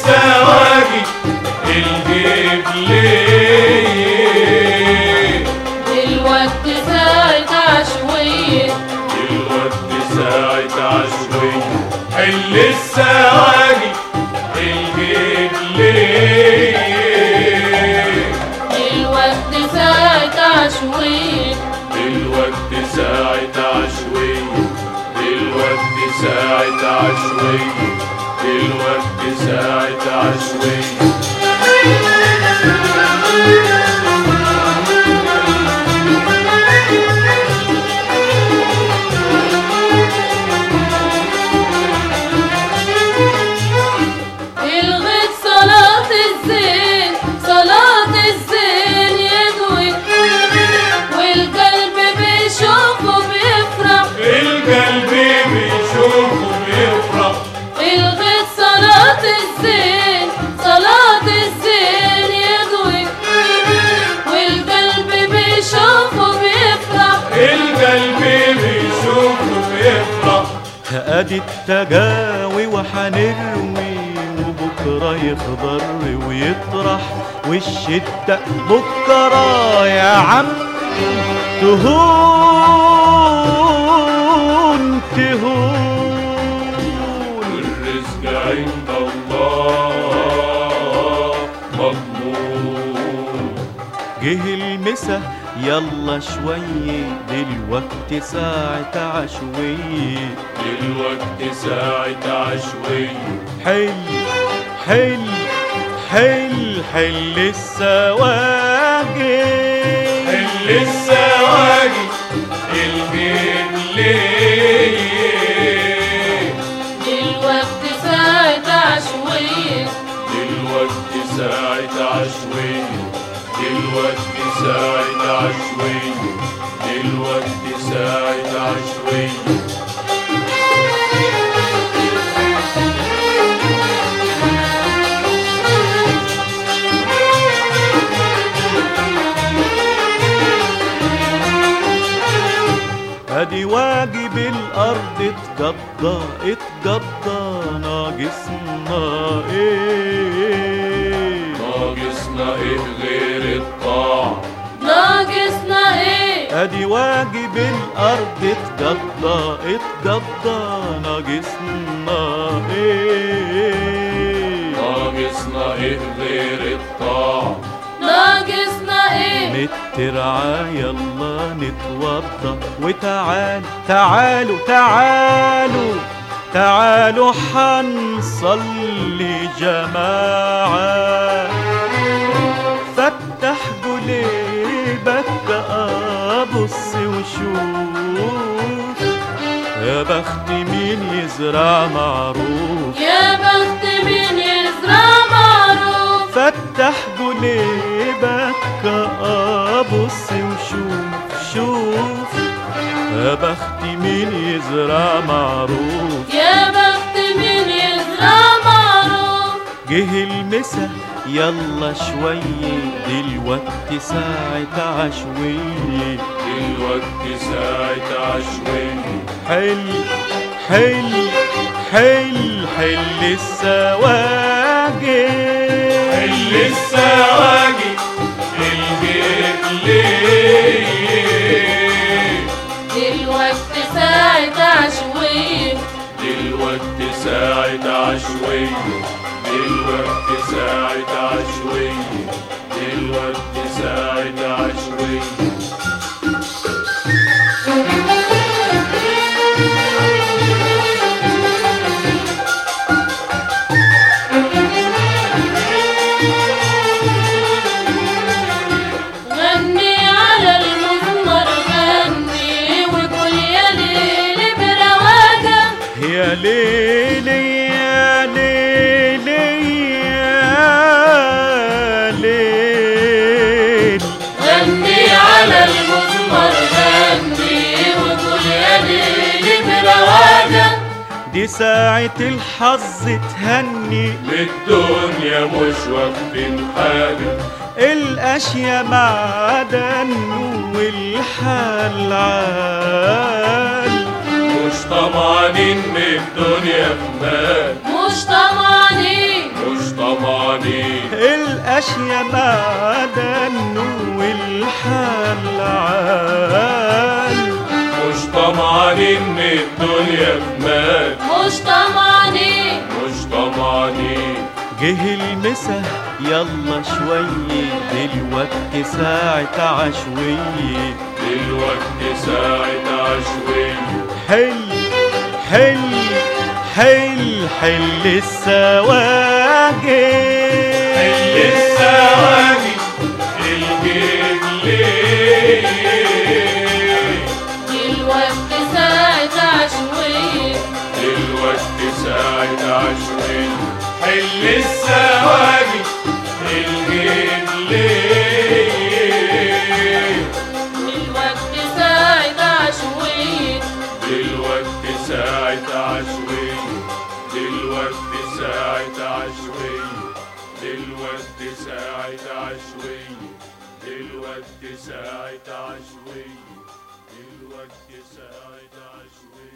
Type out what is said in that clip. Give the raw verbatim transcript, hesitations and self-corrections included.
لسه واجي الجيب ليه؟ دلوقتي ساعة عشوية، دلوقتي ساعة عشوية، حل السواجي الجيب ليه؟ دلوقتي ساعة عشوية، دلوقتي ساعة عشوية، دلوقتي ساعة عشوية، دلوقتي ساعة عشوية. الغيت صلاة الزين، صلاة الزين يدوي، والقلب بيشوفه بيفرح، القلب بيشوفه بيفرح. الغيت صلاة الزين، صلاة الزين يدوي، والقلب بيشوفه بيفرح، القلب بيشوفه بيفرح. ادي التجاوي وحنروي، وبكره يخضر ويطرح، والشتاء بكره يا عم تهون تهون. والرزق عند الله مضمون. جه المسا يلا شوية، دلوقتي ساعة عشوية، دلوقتي ساعة عشوية. حل حل حل حل السواجي، حل السواجي الجيب ليه؟ دلوقتي ساعة عشوية، دلوقتي ساعة عشوية، دلوقتي ساعة عشوية، دلوقتي ساعة عشوية. ادي واجب الارض اتقضى اتقضى، ناقصنا ايه؟ ناقصنا ايه غير الطاعة؟ ناقصنا ايه؟ ادي واجب الارض اتقضى اتقضى، ناقصنا ايه؟ ناقصنا ايه غير الطاعة؟ ناقصنا ايه؟ نترعى يلا نتوضى، وتعال تعالوا تعالوا تعالوا حنصلي جماعة. فتح جليبك ابص وشوف، يا بخت مين يزرع معروف، يا بخت مين يزرع معروف. فتح جليبك ابص وشوف شوف، يا بخت مين يزرع معروف، يا بخت مين يزرع معروف. جه المسا يلا شوية، دلوقتي ساعة عشوية، دلوقتي ساعة عشوية. حل حل حل حل السواجي، حل السواجي الجيب ليه؟ دلوقتي ساعة عشوية، دلوقتي ساعة عشوية، دلوقتي ساعة عشوية، دلوقتي ساعة عشوية. غني على المزمر غني، وقول يا ليل برواقة، يا ليلي يا ليلي يا ليل. غني على المزمر غني، وقول يا ليل برواقة. دي ساعة الحظ تهني، للدنيا مش واخدين حاجة، الاشياء معدن والحال عال، مش طمعانين من الدنيا في مال، مش طمعانين، مش الاشياء معدن والحال عال. مش طمعانين من الدنيا بمال، مش طمعانين مش طمعانين. جه المسا يلا شوية دلوقتي ساعة عشوية، دلوقتي ساعة عشوية. حل حل حل حل السواجي، حل السواجي الجيب ليه، دلوقتي ساعة عشوية، دلوقتي ساعة عشوية. حل السواجي الجيب ليه، دلوقتي ساعة عشوية، دلوقتي ساعة عشوية، دلوقتي ساعة عشوية، دلوقتي ساعة عشوية، دلوقتي ساعة عشوية، دلوقتي ساعة عشوية.